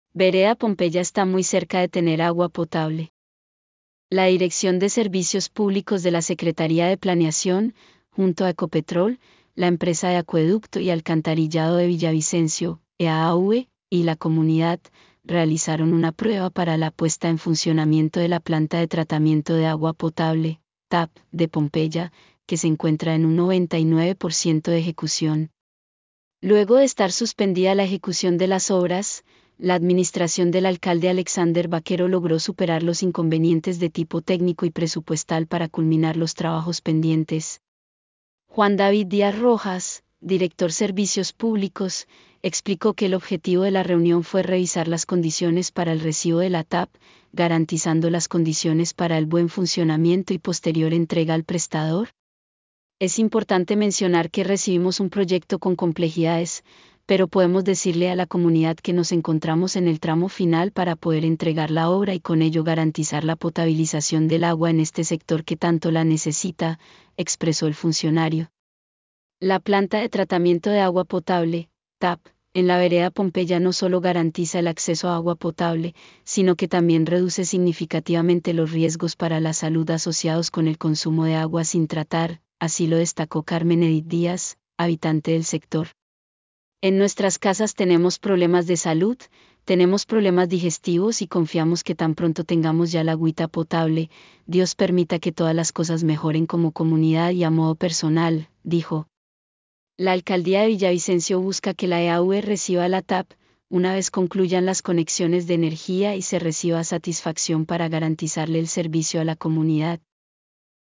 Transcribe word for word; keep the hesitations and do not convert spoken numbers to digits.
Vereda Pompeya está muy cerca de tener agua potable. La Dirección de Servicios Públicos de la Secretaría de Planeación, junto a Ecopetrol, la empresa de acueducto y alcantarillado de Villavicencio, E A A V, y la comunidad, realizaron una prueba para la puesta en funcionamiento de la planta de tratamiento de agua potable, T A P, de Pompeya, que se encuentra en un noventa y nueve por ciento de ejecución. Luego de estar suspendida la ejecución de las obras, la administración del alcalde Alexander Vaquero logró superar los inconvenientes de tipo técnico y presupuestal para culminar los trabajos pendientes. Juan David Díaz Rojas, director Servicios Públicos, explicó que el objetivo de la reunión fue revisar las condiciones para el recibo de la T A P, garantizando las condiciones para el buen funcionamiento y posterior entrega al prestador. Es importante mencionar que recibimos un proyecto con complejidades, pero podemos decirle a la comunidad que nos encontramos en el tramo final para poder entregar la obra y con ello garantizar la potabilización del agua en este sector que tanto la necesita, expresó el funcionario. La planta de tratamiento de agua potable, T A P, en la vereda Pompeya no solo garantiza el acceso a agua potable, sino que también reduce significativamente los riesgos para la salud asociados con el consumo de agua sin tratar, así lo destacó Carmen Edith Díaz, habitante del sector. En nuestras casas tenemos problemas de salud, tenemos problemas digestivos y confiamos que tan pronto tengamos ya la agüita potable, Dios permita que todas las cosas mejoren como comunidad y a modo personal, dijo. La alcaldía de Villavicencio busca que la E A V reciba la T A P, una vez concluyan las conexiones de energía y se reciba satisfacción para garantizarle el servicio a la comunidad.